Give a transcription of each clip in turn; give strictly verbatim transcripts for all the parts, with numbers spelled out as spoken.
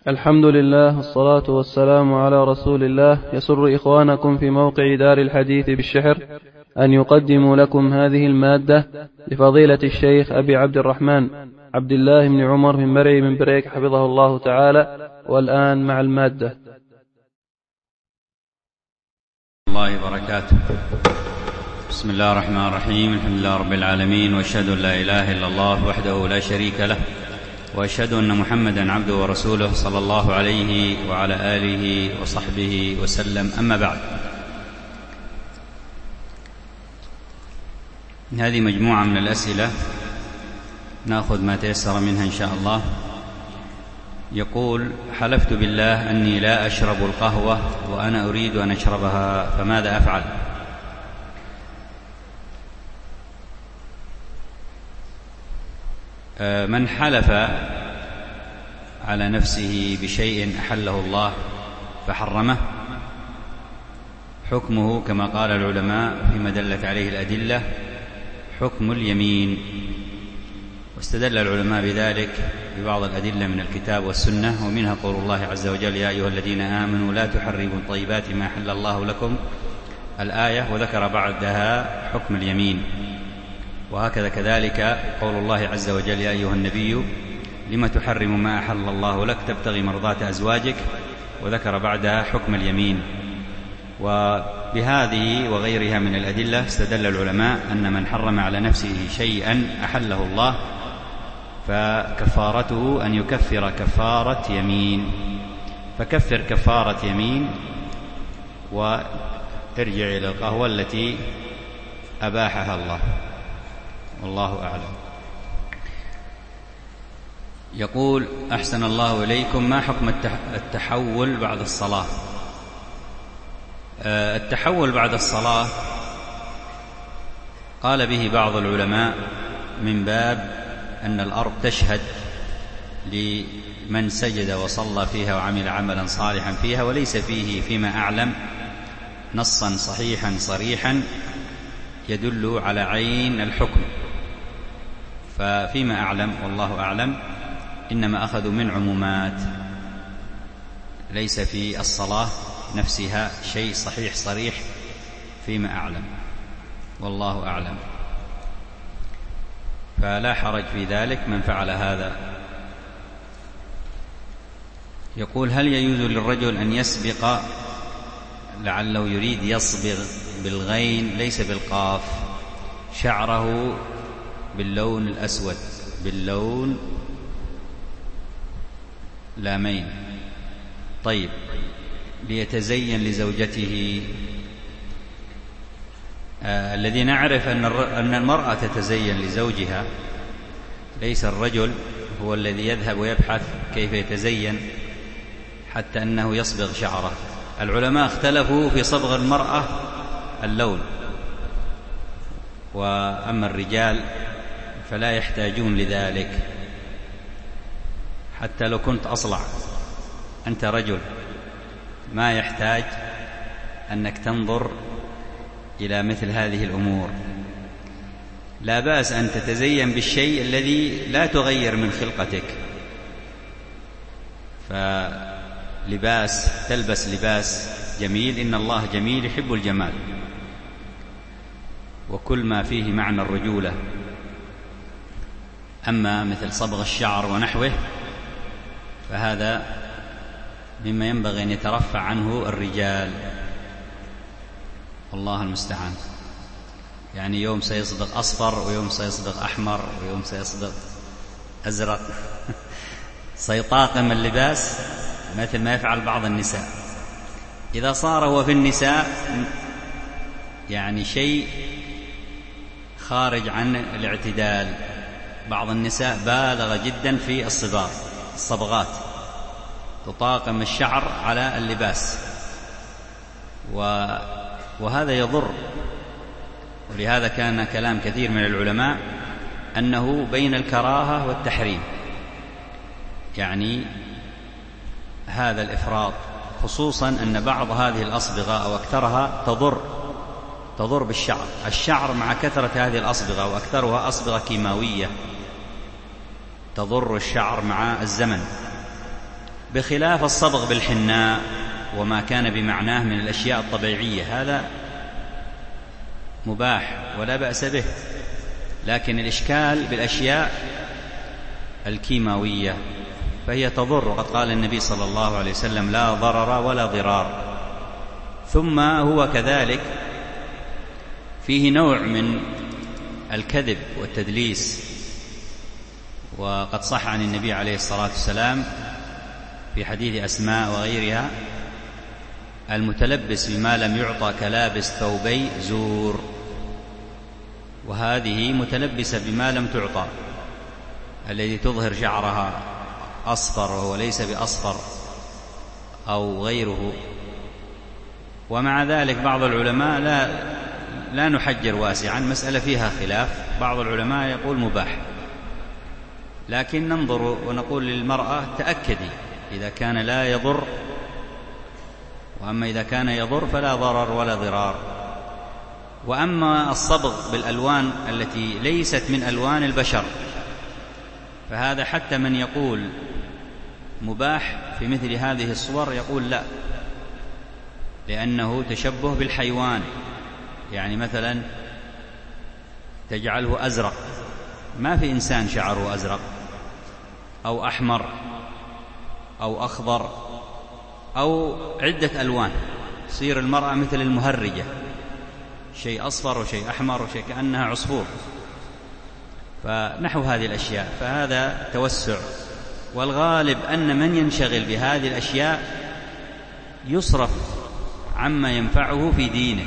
الحمد لله والصلاة والسلام على رسول الله. يسر إخوانكم في موقع دار الحديث بالشحر أن يقدموا لكم هذه المادة لفضيلة الشيخ أبي عبد الرحمن عبد الله بن عمر بن مرعي من بريك حفظه الله تعالى. والآن مع المادة. الله وبركاته. بسم الله الرحمن الرحيم. الحمد لله رب العالمين، وأشهد أن لا إله إلا الله وحده لا شريك له، وأشهد أن محمدا عبده ورسوله صلى الله عليه وعلى آله وصحبه وسلم. أما بعد، هذه مجموعة من الأسئلة نأخذ ما تيسر منها إن شاء الله. يقول: حلفت بالله أني لا أشرب القهوة وأنا أريد أن أشربها، فماذا أفعل؟ من حلف على نفسه بشيء أحله الله فحرمه، حكمه كما قال العلماء فيما دلت عليه الأدلة حكم اليمين. واستدل العلماء بذلك ببعض الأدلة من الكتاب والسنة، ومنها قول الله عز وجل: يا أيها الذين آمنوا لا تحرموا طيبات ما أحل الله لكم، الآية، وذكر بعدها حكم اليمين. وهكذا كذلك قول الله عز وجل: يا أيها النبي لم تحرم ما أحل الله لك تبتغي مرضات أزواجك، وذكر بعدها حكم اليمين. وبهذه وغيرها من الأدلة استدل العلماء أن من حرم على نفسه شيئا أحله الله فكفارته أن يكفر كفارة يمين. فكفر كفارة يمين وارجع إلى القهوة التي أباحها الله، والله أعلم. يقول: أحسن الله إليكم، ما حكم التحول بعد الصلاة؟ التحول بعد الصلاة قال به بعض العلماء من باب أن الأرض تشهد لمن سجد وصلى فيها وعمل عملا صالحا فيها، وليس فيه فيما أعلم نصا صحيحا صريحا يدل على عين الحكم. ففيما أعلم والله أعلم إنما أخذوا من عمومات، ليس في الصلاة نفسها شيء صحيح صريح فيما أعلم، والله أعلم. فلا حرج في ذلك من فعل هذا. يقول: هل يجوز للرجل أن يسبق، لعله يريد يصبغ بالغين ليس بالقاف، شعره باللون الأسود، باللون لامين، طيب، ليتزين لزوجته؟ آه الذي نعرف أن, أن المرأة تتزين لزوجها، ليس الرجل هو الذي يذهب ويبحث كيف يتزين حتى أنه يصبغ شعره. العلماء اختلفوا في صبغ المرأة اللون، وأما الرجال فلا يحتاجون لذلك. حتى لو كنت أصلع أنت رجل ما يحتاج أنك تنظر إلى مثل هذه الأمور. لا بأس أن تتزين بالشيء الذي لا تغير من خلقتك، فلباس تلبس لباس جميل، إن الله جميل يحب الجمال، وكل ما فيه معنى الرجولة. أما مثل صبغ الشعر ونحوه فهذا مما ينبغي أن يترفع عنه الرجال، والله المستعان. يعني يوم سيصبغ أصفر، ويوم سيصبغ أحمر، ويوم سيصبغ أزرق سيطاقم اللباس مثل ما يفعل بعض النساء. إذا صار هو في النساء يعني شيء خارج عن الاعتدال. بعض النساء بالغ جدا في الصباغ، الصبغات، تطاقم الشعر على اللباس، وهذا يضر. ولهذا كان كلام كثير من العلماء أنه بين الكراهة والتحريم، يعني هذا الإفراط، خصوصا أن بعض هذه الأصبغة أو أكثرها تضر تضر بالشعر. الشعر مع كثرة هذه الأصبغة، وأكثرها أصبغة كيماوية، تضر الشعر مع الزمن، بخلاف الصبغ بالحناء وما كان بمعناه من الأشياء الطبيعية، هذا مباح ولا بأس به. لكن الإشكال بالأشياء الكيماوية فهي تضر، وقد قال النبي صلى الله عليه وسلم: لا ضرر ولا ضرار. ثم هو كذلك فيه نوع من الكذب والتدليس، وقد صح عن النبي عليه الصلاة والسلام في حديث أسماء وغيرها: المتلبس بما لم يعطى كلابس ثوبي زور. وهذه متلبسة بما لم تعطى، الذي تظهر شعرها أصفر وهو ليس بأصفر أو غيره. ومع ذلك بعض العلماء لا لا نحجر واسعا، مسألة فيها خلاف، بعض العلماء يقول مباح، لكن ننظر ونقول للمرأة تأكدي إذا كان لا يضر، وأما إذا كان يضر فلا ضرر ولا ضرار. وأما الصبغ بالألوان التي ليست من ألوان البشر فهذا حتى من يقول مباح في مثل هذه الصور يقول لا، لأنه تشبه بالحيوان. يعني مثلا تجعله أزرق، ما في إنسان شعره أزرق أو أحمر أو أخضر أو عدة ألوان، تصير المرأة مثل المهرجة، شيء أصفر وشيء أحمر وشيء كأنها عصفور. فنحو هذه الأشياء فهذا توسع، والغالب أن من ينشغل بهذه الأشياء يصرف عما ينفعه في دينه،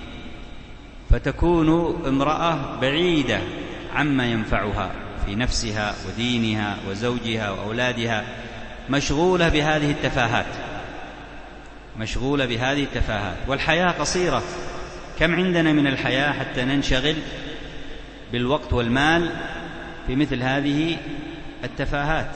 فتكون امرأة بعيدة عما ينفعها في نفسها ودينها وزوجها وأولادها، مشغولة بهذه التفاهات مشغولة بهذه التفاهات والحياة قصيرة. كم عندنا من الحياة حتى ننشغل بالوقت والمال في مثل هذه التفاهات؟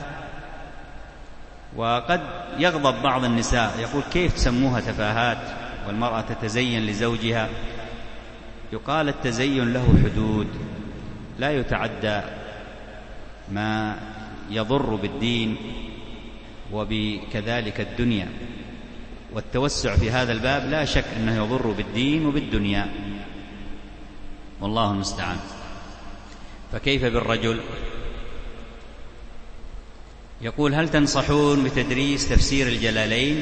وقد يغضب بعض النساء يقول: كيف تسموها تفاهات والمرأة تتزين لزوجها؟ يقال: التزين له حدود، لا يتعدى ما يضر بالدين وبكذلك الدنيا. والتوسع في هذا الباب لا شك أنه يضر بالدين وبالدنيا، والله المستعان. فكيف بالرجل؟ يقول: هل تنصحون بتدريس تفسير الجلالين؟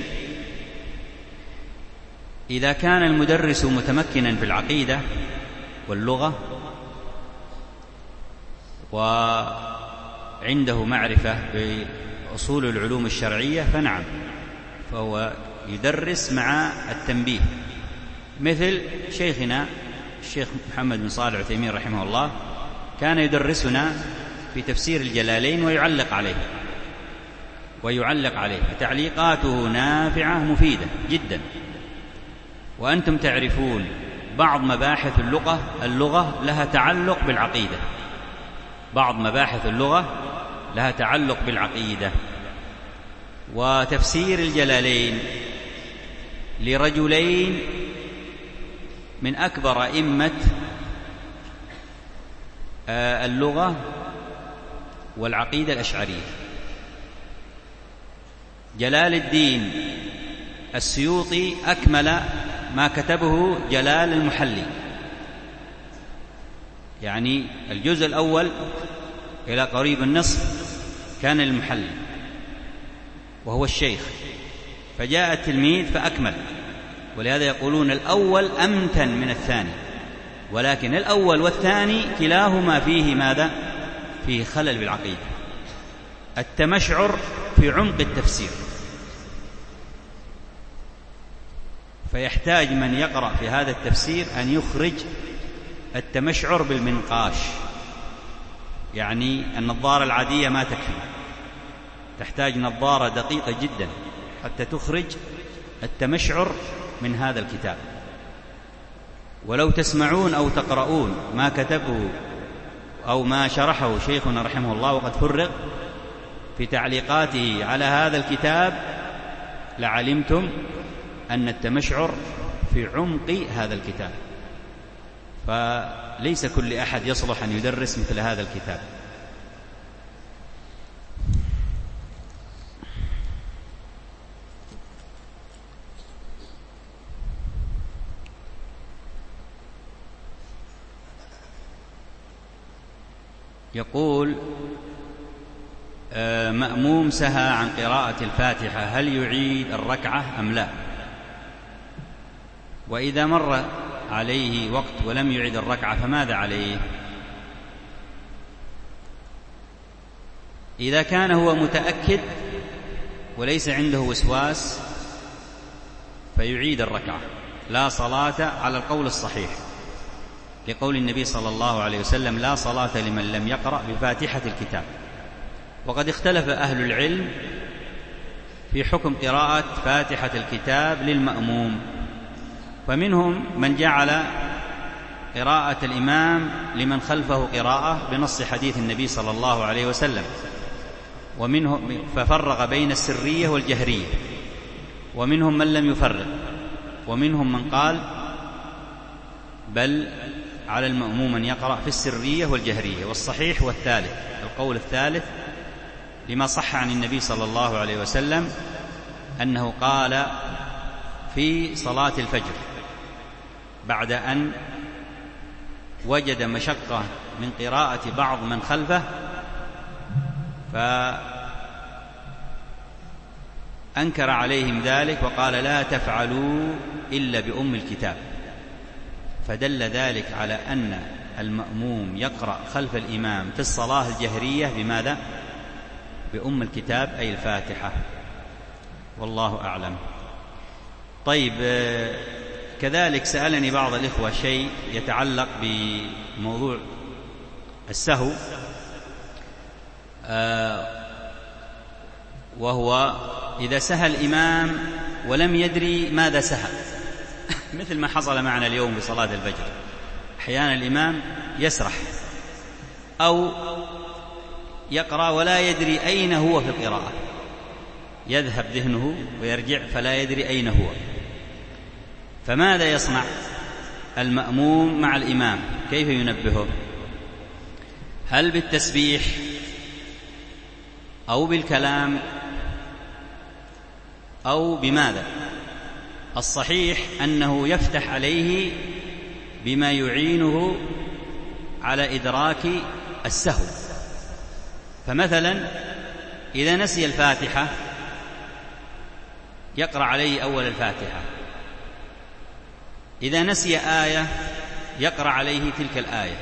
إذا كان المدرس متمكنا في العقيدة واللغة وعنده معرفة بأصول العلوم الشرعية فنعم، فهو يدرس مع التنبيه، مثل شيخنا الشيخ محمد بن صالح العثيمين رحمه الله، كان يدرسنا في تفسير الجلالين ويعلق عليه ويعلق عليه تعليقاته نافعة مفيدة جدا. وأنتم تعرفون بعض مباحث اللغة اللغة لها تعلق بالعقيدة، بعض مباحث اللغة لها تعلق بالعقيدة. وتفسير الجلالين لرجلين من أكبر أئمة اللغة والعقيدة الأشعرية، جلال الدين السيوطي أكمل ما كتبه جلال المحلي، يعني الجزء الأول إلى قريب النصف كان المحلي وهو الشيخ، فجاء التلميذ فأكمل. ولهذا يقولون الأول أمتن من الثاني، ولكن الأول والثاني كلاهما فيه ماذا؟ فيه خلل بالعقيدة، التمشعر في عمق التفسير. فيحتاج من يقرأ في هذا التفسير أن يخرج التمشعر بالمنقاش، يعني النظارة العادية ما تكفي، تحتاج نظارة دقيقة جدا حتى تخرج التمشعر من هذا الكتاب. ولو تسمعون أو تقرؤون ما كتبه أو ما شرحه شيخنا رحمه الله وقد فرغ في تعليقاته على هذا الكتاب لعلمتم أن التمشعر في عمق هذا الكتاب. فليس كل أحد يصلح أن يدرس مثل هذا الكتاب. يقول مأموم سهى عن قراءة الفاتحة هل يعيد الركعة أم لا؟ وإذا مر عليه وقت ولم يعيد الركعة فماذا عليه؟ إذا كان هو متأكد وليس عنده وسواس فيعيد الركعة، لا صلاة على القول الصحيح، لقول النبي صلى الله عليه وسلم لا صلاة لمن لم يقرأ بفاتحة الكتاب. وقد اختلف أهل العلم في حكم قراءة فاتحة الكتاب للمأموم، فمنهم من جعل قراءة الإمام لمن خلفه قراءة بنص حديث النبي صلى الله عليه وسلم، ومنهم ففرق بين السرية والجهرية، ومنهم من لم يفرق، ومنهم من قال بل على المأموم أن يقرأ في السرية والجهرية. والصحيح والثالث، القول الثالث، لما صح عن النبي صلى الله عليه وسلم أنه قال في صلاة الفجر بعد أن وجد مشقة من قراءة بعض من خلفه فأنكر عليهم ذلك وقال لا تفعلوا إلا بأم الكتاب، فدل ذلك على أن المأموم يقرأ خلف الإمام في الصلاة الجهرية بماذا؟ بأم الكتاب أي الفاتحة، والله أعلم. طيب، كذلك سألني بعض الإخوة شيء يتعلق بموضوع السهو، وهو إذا سهى الإمام ولم يدري ماذا سهى مثل ما حصل معنا اليوم بصلاة الفجر، أحيانا الإمام يسرح أو يقرأ ولا يدري أين هو في القراءة، يذهب ذهنه ويرجع فلا يدري أين هو، فماذا يصنع المأموم مع الإمام؟ كيف ينبهه؟ هل بالتسبيح أو بالكلام أو بماذا؟ الصحيح أنه يفتح عليه بما يعينه على إدراك السهو. فمثلا إذا نسي الفاتحة يقرأ عليه أول الفاتحة، إذا نسي آية يقرأ عليه تلك الآية،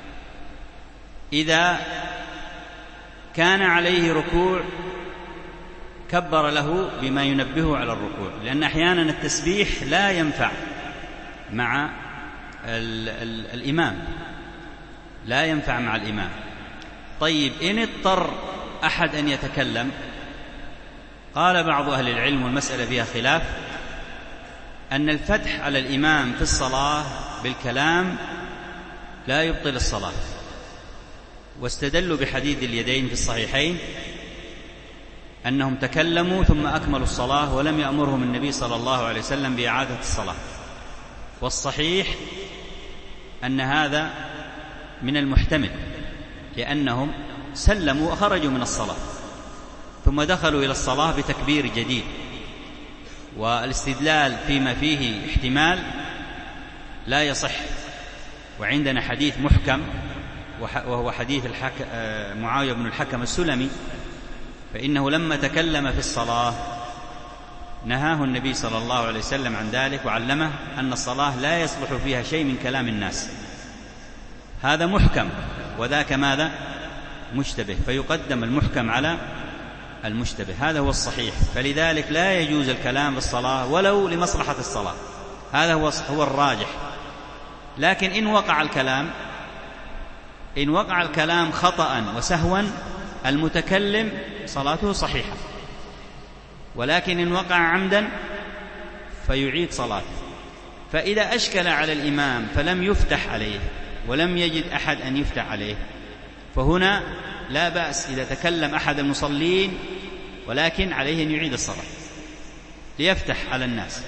إذا كان عليه ركوع كبر له بما ينبهه على الركوع، لأن أحيانا التسبيح لا ينفع مع ال ال الإمام، لا ينفع مع الإمام. طيب، إن اضطر أحد أن يتكلم، قال بعض أهل العلم والمسألة فيها خلاف أن الفتح على الإمام في الصلاة بالكلام لا يبطل الصلاة، واستدلوا بحديث اليدين في الصحيحين أنهم تكلموا ثم أكملوا الصلاة ولم يأمرهم النبي صلى الله عليه وسلم بإعادة الصلاة. والصحيح أن هذا من المحتمل، لأنهم سلموا وخرجوا من الصلاة ثم دخلوا إلى الصلاة بتكبير جديد، والاستدلال فيما فيه احتمال لا يصح. وعندنا حديث محكم وهو حديث الحك... معاوية بن الحكم السلمي، فإنه لما تكلم في الصلاة نهاه النبي صلى الله عليه وسلم عن ذلك وعلمه أن الصلاة لا يصلح فيها شيء من كلام الناس. هذا محكم وذاك ماذا؟ مشتبه، فيقدم المحكم على المشتبه، هذا هو الصحيح. فلذلك لا يجوز الكلام في الصلاة ولو لمصلحة الصلاة، هذا هو هو الراجح. لكن إن وقع الكلام إن وقع الكلام خطأ وسهوا المتكلم صلاته صحيحة، ولكن إن وقع عمدا فيعيد صلاته. فإذا أشكل على الإمام فلم يفتح عليه ولم يجد أحد أن يفتح عليه، فهنا لا بأس إذا تكلم أحد المصلين، ولكن عليه أن يعيد الصلاة ليفتح على الناس.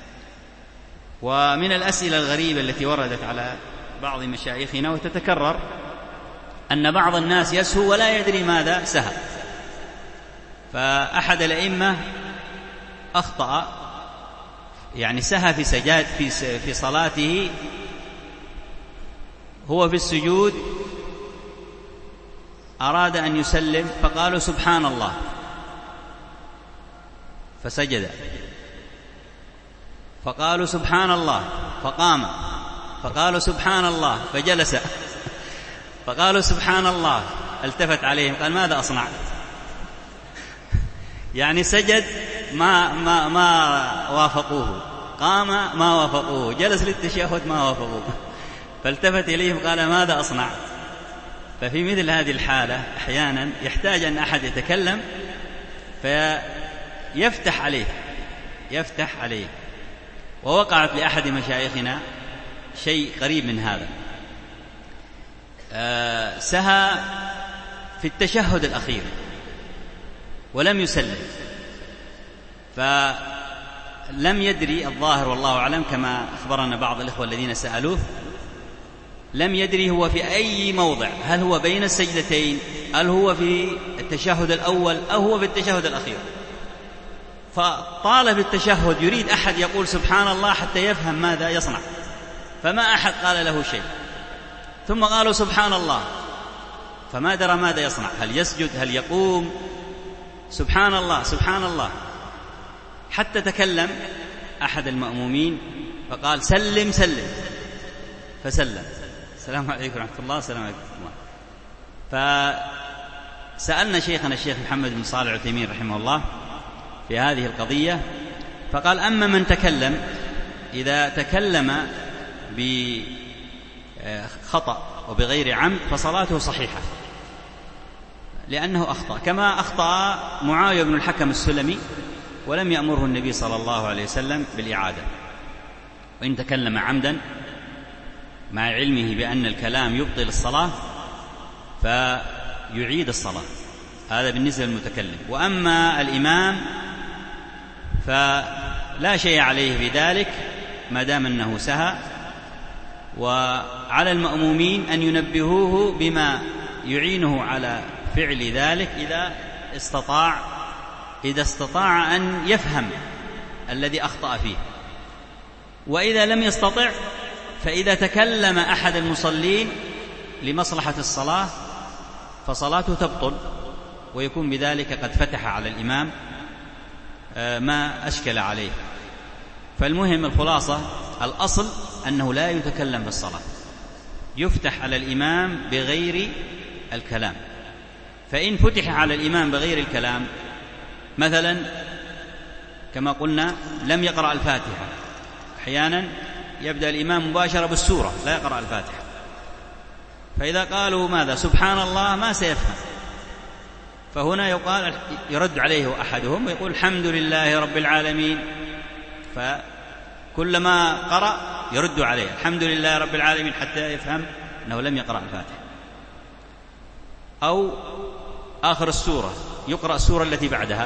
ومن الأسئلة الغريبة التي وردت على بعض مشايخنا وتتكرر أن بعض الناس يسهو ولا يدري ماذا سهى، فأحد الأئمة أخطأ، يعني سهى في سجاد في في صلاته، هو في السجود أراد أن يسلم فقالوا سبحان الله فسجد، فقالوا سبحان الله فقام، فقالوا سبحان الله فجلس، فقالوا سبحان الله، التفت عليهم قال ماذا أصنع؟ يعني سجد ما, ما, ما وافقوه، قام ما وافقوه، جلس للتشهد ما وافقوه، فالتفت إليهم قال ماذا أصنع؟ ففي مثل هذه الحالة أحيانا يحتاج أن أحد يتكلم فيفتح عليه يفتح عليه ووقعت لأحد مشايخنا شيء قريب من هذا. آه سهى في التشهد الأخير ولم يسلم، فلم يدري، الظاهر والله أعلم كما أخبرنا بعض الإخوة الذين سألوه، لم يدري هو في أي موضع، هل هو بين السجدتين، هل هو في التشهد الأول أو هو في التشهد الأخير. فطال في التشهد يريد أحد يقول سبحان الله حتى يفهم ماذا يصنع، فما أحد قال له شيء، ثم قالوا سبحان الله فما درى ماذا يصنع، هل يسجد هل يقوم، سبحان الله سبحان الله، حتى تكلم أحد المأمومين فقال سلم سلم، فسلم، السلام عليكم ورحمة الله، السلام عليكم ورحمة الله. فسألنا شيخنا الشيخ محمد بن صالح العثيمين رحمه الله في هذه القضية، فقال أما من تكلم، إذا تكلم بخطأ وبغير عمد فصلاته صحيحة لأنه أخطأ، كما أخطأ معاوية بن الحكم السلمي ولم يأمره النبي صلى الله عليه وسلم بالإعادة. وإن تكلم عمدا مع علمه بأن الكلام يبطل الصلاة فيعيد الصلاة، هذا بالنسبة للمتكلم. وأما الإمام فلا شيء عليه بذلك ما دام أنه سهى، وعلى المأمومين أن ينبهوه بما يعينه على فعل ذلك إذا استطاع إذا استطاع أن يفهم الذي أخطأ فيه. وإذا لم يستطع فإذا تكلم أحد المصلين لمصلحة الصلاة فصلاته تبطل، ويكون بذلك قد فتح على الإمام ما أشكل عليه. فالمهم الخلاصة الأصل أنه لا يتكلم في الصلاة، يفتح على الإمام بغير الكلام. فإن فتح على الإمام بغير الكلام، مثلا كما قلنا لم يقرأ الفاتحة، أحيانا يبدأ الإمام مباشرة بالسورة لا يقرأ الفاتحة، فإذا قالوا ماذا سبحان الله ما سيفهم، فهنا يقال يرد عليه أحدهم ويقول الحمد لله رب العالمين، فكلما قرأ يرد عليه الحمد لله رب العالمين حتى يفهم أنه لم يقرأ الفاتحة. أو آخر السورة يقرأ السورة التي بعدها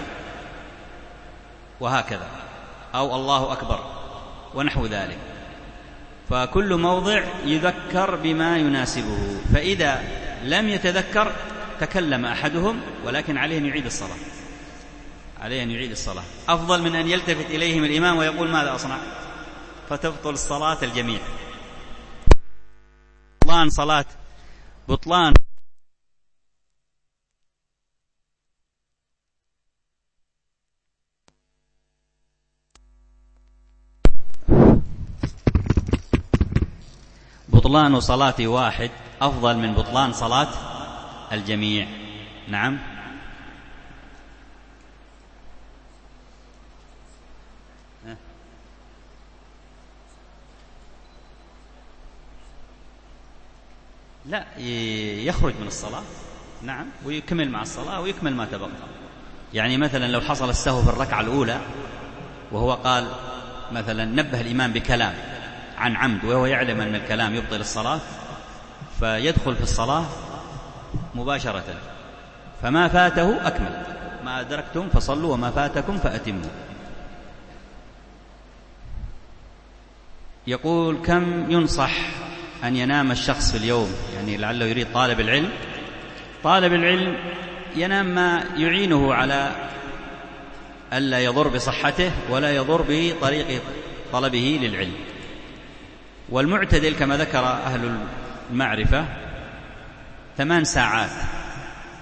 وهكذا، أو الله أكبر ونحو ذلك. فكل موضع يذكر بما يناسبه، فإذا لم يتذكر تكلم أحدهم، ولكن عليه أن يعيد الصلاة عليه أن يعيد الصلاة أفضل من أن يلتفت إليهم الإمام ويقول ماذا أصنع، فتبطل الصلاة الجميع. بطلان صلاة بطلان بطلان صلاة واحد أفضل من بطلان صلاة الجميع. نعم. لا يخرج من الصلاة، نعم، ويكمل مع الصلاة ويكمل ما تبقى. يعني مثلا لو حصل السهو في الركعة الأولى وهو قال مثلا نبه الإمام بكلام عن عمد وهو يعلم أن الكلام يبطل الصلاة، فيدخل في الصلاة مباشرة، فما فاته أكمل، ما أدركتم فصلوا وما فاتكم فأتموا. يقول كم ينصح أن ينام الشخص في اليوم؟ يعني لعله يريد طالب العلم. طالب العلم ينام ما يعينه على ألا يضر بصحته ولا يضر بطريق طلبه للعلم. والمعتدل كما ذكر أهل المعرفة ثمان ساعات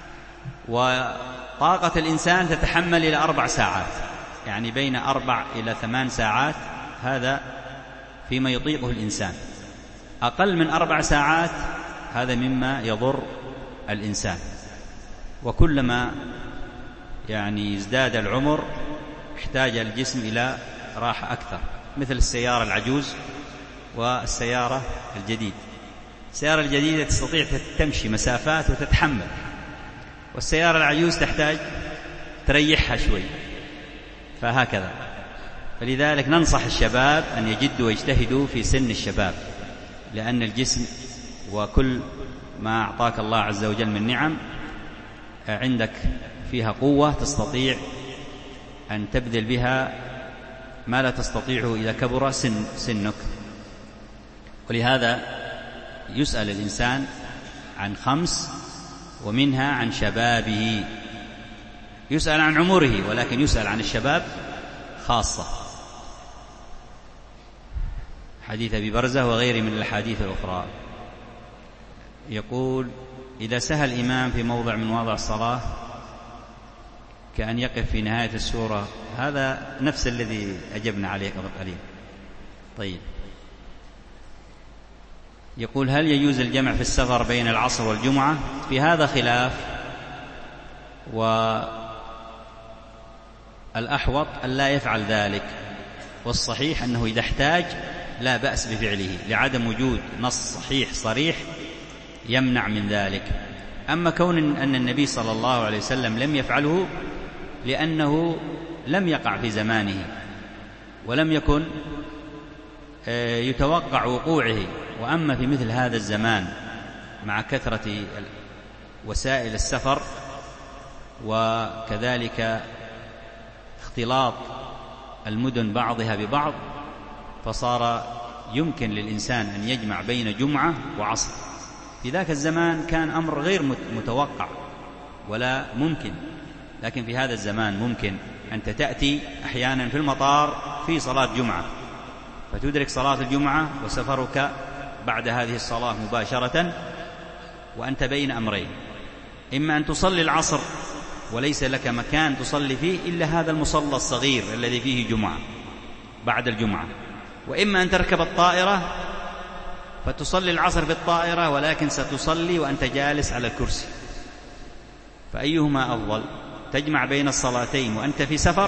وطاقة الإنسان تتحمل إلى أربع ساعات، يعني بين أربع إلى ثمان ساعات، هذا فيما يطيقه الإنسان. أقل من أربع ساعات هذا مما يضر الإنسان. وكلما يعني ازداد العمر احتاج الجسم إلى راحة أكثر، مثل السيارة العجوز والسيارة الجديد. السيارة الجديدة تستطيع تمشي مسافات وتتحمل، والسيارة العجوز تحتاج تريحها شوي، فهكذا. فلذلك ننصح الشباب أن يجدوا ويجتهدوا في سن الشباب، لأن الجسم وكل ما أعطاك الله عز وجل من نعم عندك فيها قوة تستطيع أن تبذل بها ما لا تستطيعه إذا كبر سن سنك. ولهذا يسأل الإنسان عن خمس، ومنها عن شبابه. يسأل عن عمره ولكن يسأل عن الشباب خاصة. حديث أبي برزة وغيره من الأحاديث الأخرى. يقول: إذا سهى الإمام في موضع من مواضع الصلاة كأن يقف في نهاية السورة، هذا نفس الذي أجبنا عليه قبل قليل. طيب، يقول: هل يجوز الجمع في السفر بين العصر والجمعة؟ في هذا خلاف، والأحوط أن لا يفعل ذلك، والصحيح أنه إذا احتاج لا بأس بفعله، لعدم وجود نص صحيح صريح يمنع من ذلك. أما كون أن النبي صلى الله عليه وسلم لم يفعله لأنه لم يقع في زمانه ولم يكن يتوقع وقوعه. وأما في مثل هذا الزمان مع كثرة وسائل السفر وكذلك اختلاط المدن بعضها ببعض، فصار يمكن للإنسان أن يجمع بين جمعة وعصر. في ذاك الزمان كان أمر غير متوقع ولا ممكن، لكن في هذا الزمان ممكن. أنت تأتي أحيانا في المطار في صلاة جمعة، فتدرك صلاة الجمعة وسفرك بعد هذه الصلاة مباشرة، وأنت بين أمرين: إما أن تصلي العصر وليس لك مكان تصلي فيه إلا هذا المصلى الصغير الذي فيه جمعة بعد الجمعة، وإما أن تركب الطائرة فتصلي العصر في الطائرة ولكن ستصلي وأنت جالس على الكرسي. فأيهما أفضل؟ تجمع بين الصلاتين وأنت في سفر،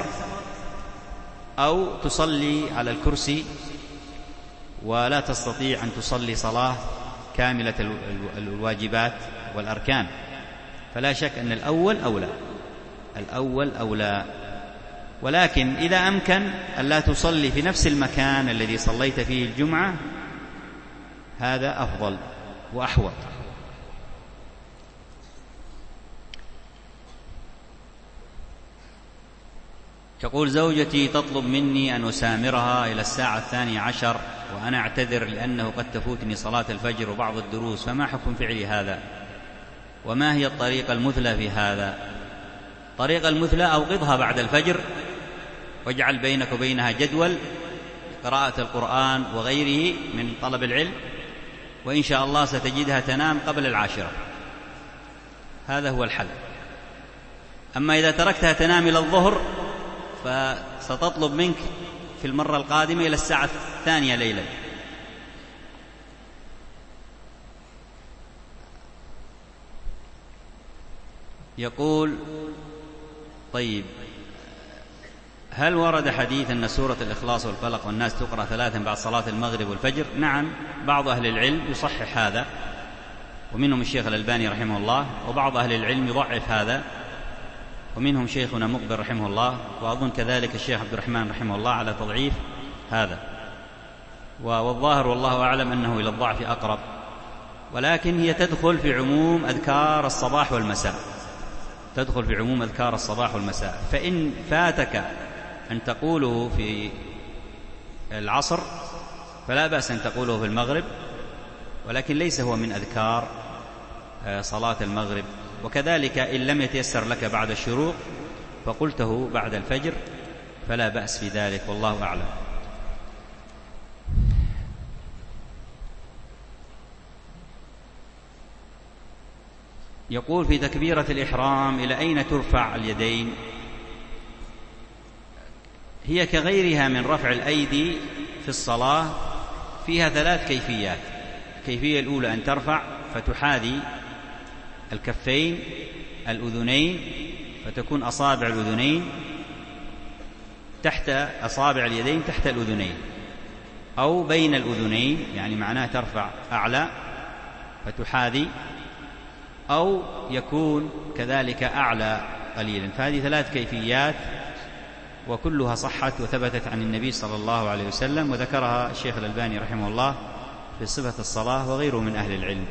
أو تصلي على الكرسي ولا تستطيع أن تصلي صلاة كاملة الواجبات والأركان؟ فلا شك أن الأول أولى، الأول أولى. ولكن إذا أمكن أن لا تصلي في نفس المكان الذي صليت فيه الجمعة، هذا أفضل وأحوط. تقول: زوجتي تطلب مني أن أسامرها إلى الساعة الثانية عشر وأنا أعتذر لأنه قد تفوتني صلاة الفجر وبعض الدروس، فما حكم فعلي هذا؟ وما هي الطريقة المثلى في هذا؟ طريقة المثلى: أوقظها بعد الفجر واجعل بينك وبينها جدول قراءة القرآن وغيره من طلب العلم، وإن شاء الله ستجدها تنام قبل العاشرة. هذا هو الحل. أما إذا تركتها تنام إلى الظهر فستطلب منك في المرة القادمة إلى الساعة الثانية ليلا. يقول: طيب، هل ورد حديث أن سورة الإخلاص والفلق والناس تقرأ ثلاثا بعد صلاة المغرب والفجر؟ نعم، بعض أهل العلم يصحح هذا، ومنهم الشيخ الألباني رحمه الله، وبعض أهل العلم يضعف هذا، ومنهم شيخنا مقبل رحمه الله، وأظن كذلك الشيخ عبد الرحمن رحمه الله على تضعيف هذا. والظاهر والله أعلم أنه إلى الضعف أقرب، ولكن هي تدخل في عموم أذكار الصباح والمساء، تدخل في عموم أذكار الصباح والمساء. فإن فاتك أن تقوله في العصر فلا بأس أن تقوله في المغرب، ولكن ليس هو من أذكار صلاة المغرب. وكذلك إن لم يتيسر لك بعد الشروق فقلته بعد الفجر فلا بأس في ذلك، والله أعلم. يقول في تكبيرة الإحرام إلى أين ترفع اليدين؟ هي كغيرها من رفع الأيدي في الصلاة، فيها ثلاث كيفيات. الكيفية الأولى أن ترفع فتحاذي الكفين الأذنين، فتكون أصابع الأذنين تحت أصابع اليدين تحت الأذنين، أو بين الأذنين، يعني معناه ترفع أعلى فتحاذي، أو يكون كذلك أعلى قليلا. فهذه ثلاث كيفيات وكلها صحت وثبتت عن النبي صلى الله عليه وسلم، وذكرها الشيخ الألباني رحمه الله في صفة الصلاة وغيره من أهل العلم.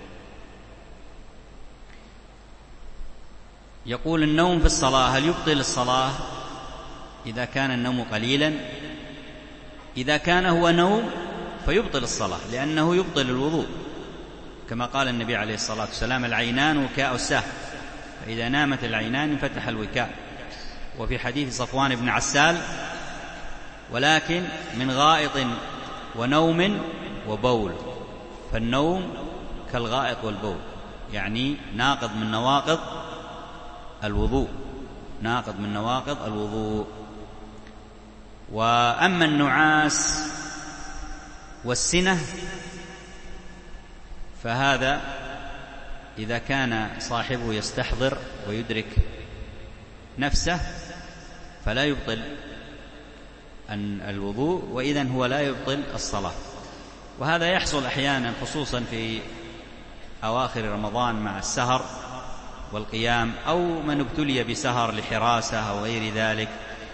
يقول النوم في الصلاة هل يبطل الصلاة إذا كان النوم قليلا؟ إذا كان هو نوم فيبطل الصلاة، لأنه يبطل الوضوء، كما قال النبي عليه الصلاة والسلام: العينان وكاء السهم، فإذا نامت العينان انفتح الوكاء. وفي حديث صفوان بن عسال: ولكن من غائط ونوم وبول. فالنوم كالغائط والبول، يعني ناقض من نواقض الوضوء، ناقض من نواقض الوضوء. وأما النعاس والسنة فهذا إذا كان صاحبه يستحضر ويدرك نفسه فلا يبطل الوضوء، وإذن هو لا يبطل الصلاة. وهذا يحصل أحيانا خصوصا في أواخر رمضان مع السهر والقيام، أو من ابتلي بسهر لحراسة أو غير ذلك،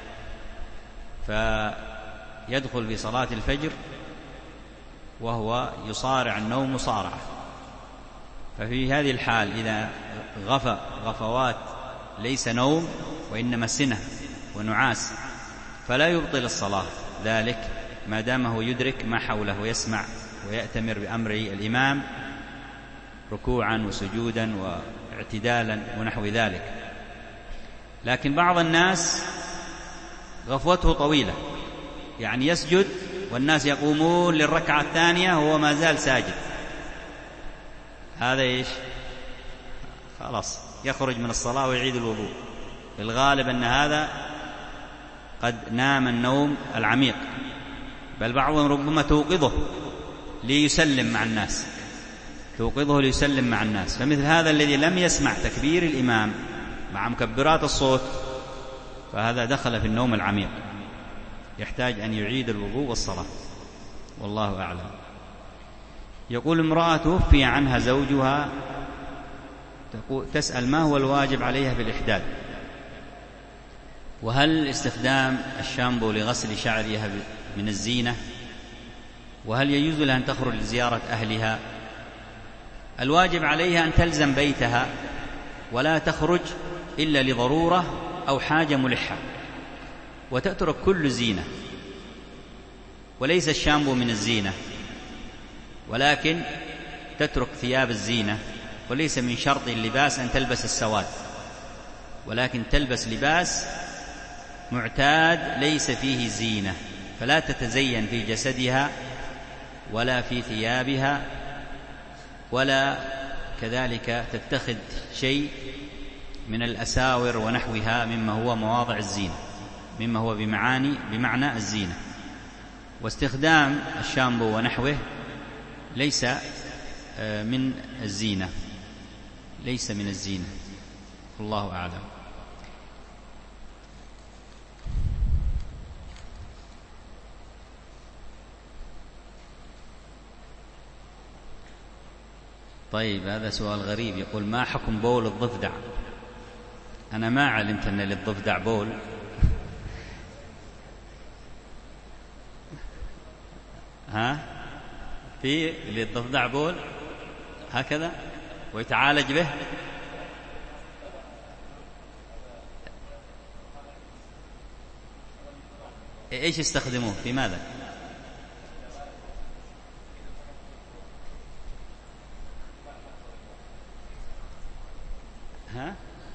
فيدخل في صلاة الفجر وهو يصارع النوم مصارعة. ففي هذه الحال إذا غفى غفوات ليس نوم وإنما سنة ونعاس فلا يبطل الصلاة ذلك، ما دامه يدرك ما حوله ويسمع ويأتمر بأمر الإمام ركوعا وسجودا واعتدالا ونحو ذلك. لكن بعض الناس غفوته طويلة، يعني يسجد والناس يقومون للركعة الثانية وهو ما زال ساجد، هذا إيش؟ خلاص يخرج من الصلاة ويعيد الوضوء. الغالب أن هذا قد نام النوم العميق، بل بعضهم ربما توقظه ليسلم مع الناس، توقظه ليسلم مع الناس. فمثل هذا الذي لم يسمع تكبير الإمام مع مكبرات الصوت فهذا دخل في النوم العميق، يحتاج أن يعيد الوضوء والصلاة، والله أعلم. يقول امرأة توفي عنها زوجها تسأل ما هو الواجب عليها في الإحداد، وهل استخدام الشامبو لغسل شعرها من الزينة، وهل يجوز لها أن تخرج لزيارة أهلها؟ الواجب عليها أن تلزم بيتها ولا تخرج إلا لضرورة أو حاجة ملحة، وتترك كل زينة. وليس الشامبو من الزينة، ولكن تترك ثياب الزينة. وليس من شرط اللباس أن تلبس السواد، ولكن تلبس لباس معتاد ليس فيه زينة، فلا تتزين في جسدها ولا في ثيابها، ولا كذلك تتخذ شيء من الأساور ونحوها مما هو مواضع الزينة، مما هو بمعاني بمعنى الزينة. واستخدام الشامبو ونحوه ليس من الزينة، ليس من الزينة، والله أعلم. طيب هذا سؤال غريب، يقول ما حكم بول الضفدع؟ أنا ما علمت أن للضفدع بول. ها في للضفدع بول هكذا ويتعالج به؟ ايش يستخدموه في ماذا؟ ها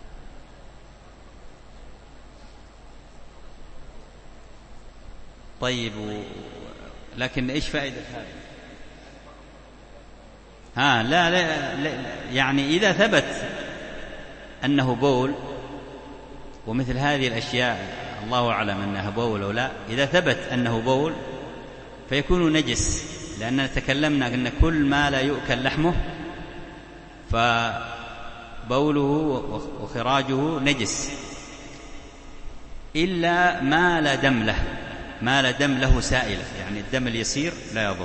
طيب و... لكن ايش فائدة هذا؟ ها لا, لا, لا يعني إذا ثبت أنه بول ومثل هذه الأشياء الله أعلم أنها بول أو لا، إذا ثبت أنه بول فيكون نجس، لأننا تكلمنا أن كل ما لا يؤكل لحمه فبوله وخراجه نجس، إلا ما لا دم له، ما لا دم له سائلة، يعني الدم اليسير لا يضر.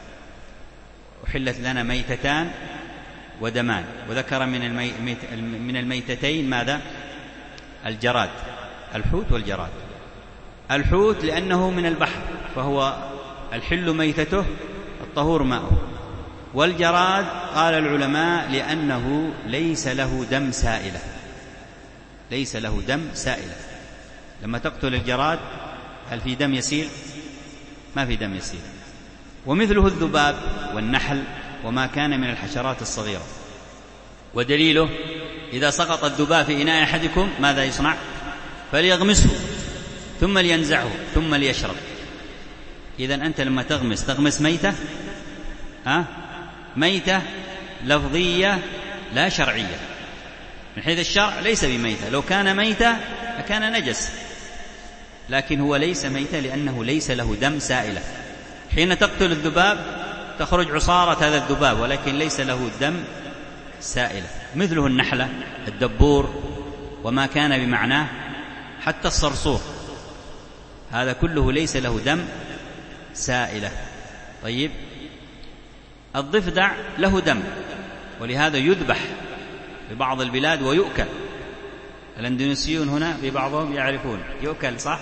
أحلت لنا ميتتان ودمان، وذكر من الميت من الميتتين ماذا؟ الجراد، الحوت والجراد. الحوت لأنه من البحر فهو الحل ميتته الطهور ماؤه، والجراد قال العلماء لأنه ليس له دم سائلة، ليس له دم سائلة. لما تقتل الجراد هل في دم يسيل؟ ما في دم يسيل. ومثله الذباب والنحل وما كان من الحشرات الصغيرة. ودليله إذا سقط الذباب في إناء أحدكم ماذا يصنع؟ فليغمسه ثم لينزعه ثم ليشرب. إذن أنت لما تغمس تغمس ميتة، أه؟ ميتة لفظية لا شرعية، من حيث الشرع ليس بميتة، لو كان ميتة لكان نجس، لكن هو ليس ميتة لأنه ليس له دم سائلة. حين تقتل الذباب تخرج عصارة هذا الذباب ولكن ليس له دم سائلة. مثله النحلة، الدبور وما كان بمعناه، حتى الصرصور، هذا كله ليس له دم سائلة. طيب، الضفدع له دم ولهذا يذبح في بعض البلاد ويؤكل. الأندونيسيون هنا في بعضهم يعرفون يؤكل، صح؟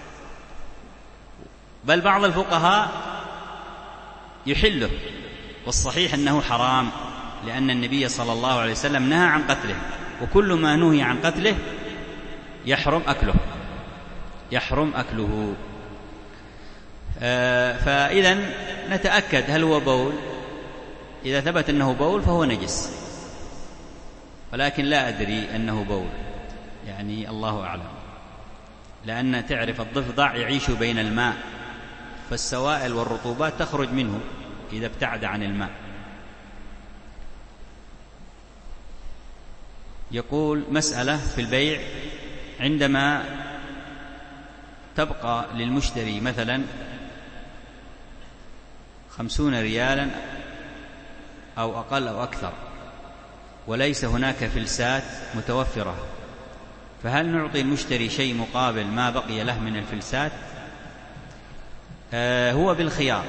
بل بعض الفقهاء يحله، والصحيح أنه حرام، لأن النبي صلى الله عليه وسلم نهى عن قتله، وكل ما نهي عن قتله يحرم أكله، يحرم أكله. آه فإذا نتأكد هل هو بول. إذا ثبت أنه بول فهو نجس، ولكن لا أدري أنه بول، يعني الله أعلم، لأن تعرف الضفدع يعيش بين الماء، فالسوائل والرطوبات تخرج منه إذا ابتعد عن الماء. يقول مسألة في البيع، عندما تبقى للمشتري مثلا خمسون ريالا أو أقل أو أكثر وليس هناك فلسات متوفرة، فهل نعطي المشتري شيء مقابل ما بقي له من الفلسات؟ آه هو بالخيار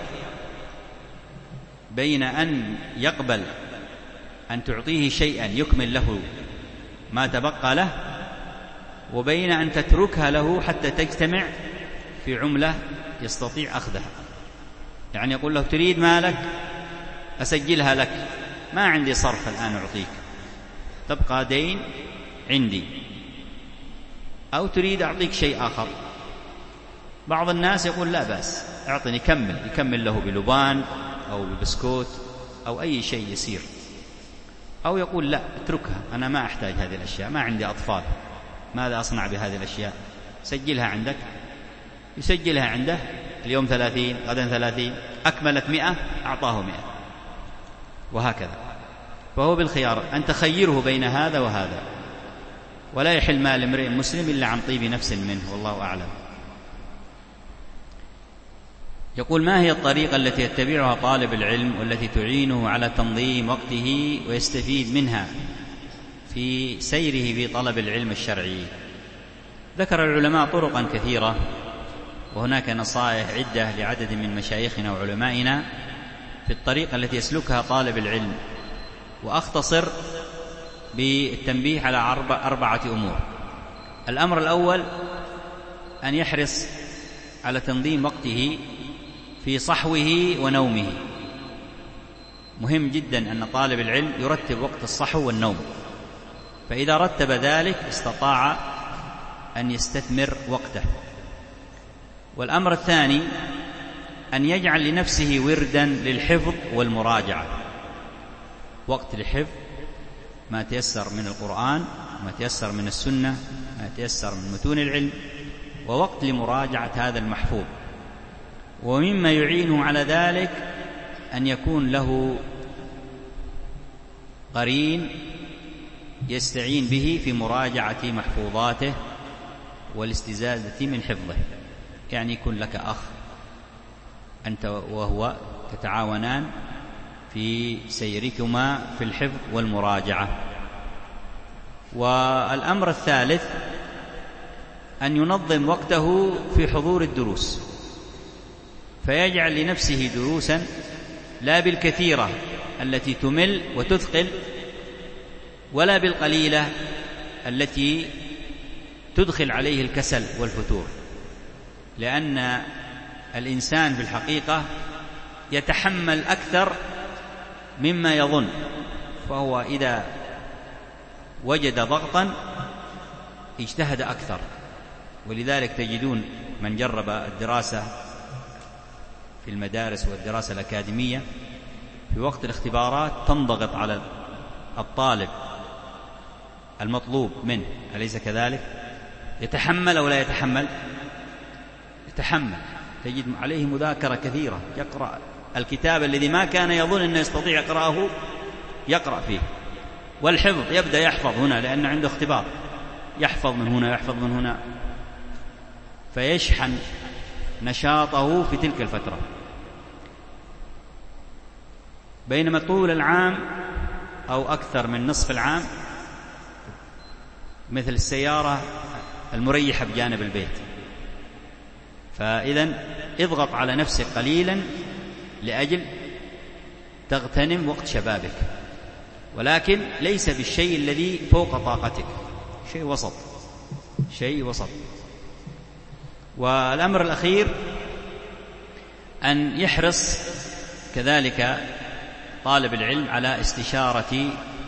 بين أن يقبل أن تعطيه شيئا يكمل له ما تبقى له، وبين أن تتركها له حتى تجتمع في عملة يستطيع أخذها. يعني يقول له تريد مالك أسجلها لك، ما عندي صرف الآن أعطيك، تبقى دين عندي، أو تريد أعطيك شيء آخر. بعض الناس يقول لا بأس، أعطني، كمل، يكمل له بلبان أو ببسكوت أو أي شيء يسير، أو يقول لا اتركها، أنا ما أحتاج هذه الأشياء، ما عندي أطفال، ماذا أصنع بهذه الأشياء؟ سجلها عندك، يسجلها عنده، اليوم ثلاثين، غدا ثلاثين، أكملت مئة أعطاه مئة، وهكذا. فهو بالخيار، أن تخيره بين هذا وهذا، ولا يحل مال امرئ مسلم إلا عن طيب نفس منه، والله أعلم. يقول ما هي الطريقة التي يتبعها طالب العلم والتي تعينه على تنظيم وقته ويستفيد منها في سيره في طلب العلم الشرعي؟ ذكر العلماء طرقا كثيرة، وهناك نصائح عدة لعدد من مشايخنا وعلمائنا في الطريقة التي يسلكها طالب العلم، وأختصر بالتنبيه على أربعة أمور. الأمر الأول أن يحرص على تنظيم وقته في صحوه ونومه. مهم جدا أن طالب العلم يرتب وقت الصحو والنوم، فإذا رتب ذلك استطاع أن يستثمر وقته. والأمر الثاني أن يجعل لنفسه وردا للحفظ والمراجعة، وقت للحفظ ما تيسر من القرآن، ما تيسر من السنة، ما تيسر من متون العلم، ووقت لمراجعة هذا المحفوظ. ومما يعينه على ذلك أن يكون له قرين يستعين به في مراجعة محفوظاته والاستزادة من حفظه. يعني يكون لك أخ أنت وهو تتعاونان في سيركما في الحفظ والمراجعة. والأمر الثالث أن ينظم وقته في حضور الدروس، فيجعل لنفسه دروسا لا بالكثيرة التي تمل وتثقل، ولا بالقليلة التي تدخل عليه الكسل والفتور، لأن الإنسان في الحقيقة يتحمل أكثر مما يظن، فهو إذا وجد ضغطا اجتهد أكثر. ولذلك تجدون من جرب الدراسة في المدارس والدراسة الأكاديمية في وقت الاختبارات تنضغط على الطالب المطلوب منه، أليس كذلك؟ يتحمل أو لا يتحمل؟ يتحمل. تجد عليه مذاكرة كثيرة، يقرأ الكتاب الذي ما كان يظن أنه يستطيع يقرأه يقرأ فيه. والحفظ يبدأ يحفظ هنا لأن عنده اختبار، يحفظ من هنا يحفظ من هنا، فيشحن نشاطه في تلك الفترة. بينما طول العام أو أكثر من نصف العام مثل السيارة المريحة بجانب البيت. فإذن اضغط على نفسك قليلا لأجل تغتنم وقت شبابك، ولكن ليس بالشيء الذي فوق طاقتك، شيء وسط، شيء وسط. والأمر الأخير أن يحرص كذلك طالب العلم على استشارة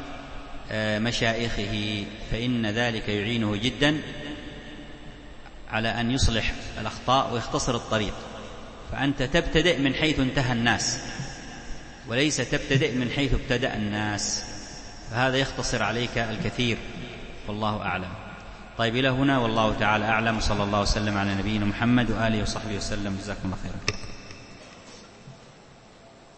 مشايخه، فإن ذلك يعينه جدا على أن يصلح الأخطاء ويختصر الطريق. فأنت تبتدئ من حيث انتهى الناس، وليس تبتدئ من حيث ابتدأ الناس، فهذا يختصر عليك الكثير، والله أعلم. طيب إلى هنا والله تعالى أعلم، صلى الله وسلم على نبينا محمد وآله وصحبه وسلم. جزاكم الله خيرا.